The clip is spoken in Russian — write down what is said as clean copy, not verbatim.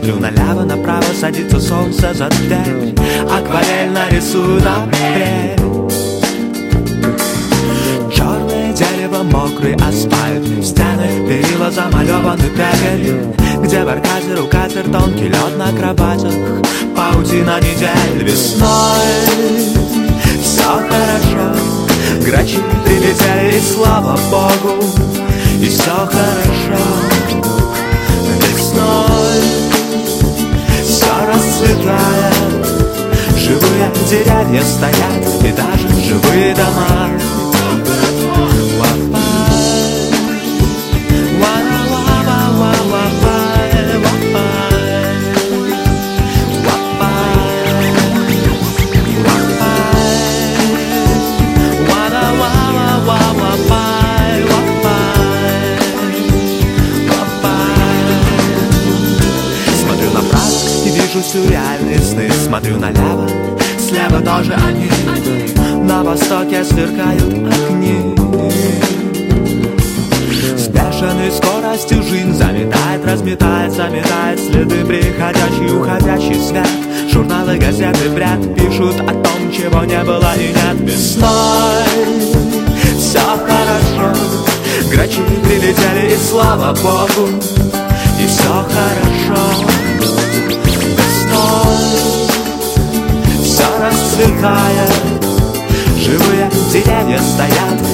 Смотрю налево, направо, садится солнце за дверь. Акварельно рисует апрель. Черное дерево, мокрый асфальт, стены, перила замалеваны пепелью. Где в Аркаде рукатер, тонкий лед на кроватях, паутина недель. Весной все хорошо, грачи прилетели, и слава богу, и все хорошо. Весной все расцветает, живые деревья стоят, и даже живые дома. Сюрреальные сны, смотрю налево, слева тоже они, на востоке сверкают огни. С бешеной скоростью жизнь заметает, разметает, заметает следы, приходящий, уходящий свет. Журналы, газеты, бред пишут о том, чего не было и нет. Весной все хорошо, грачи прилетели, и слава богу, и все хорошо. Все расцветает, живые деревья стоят,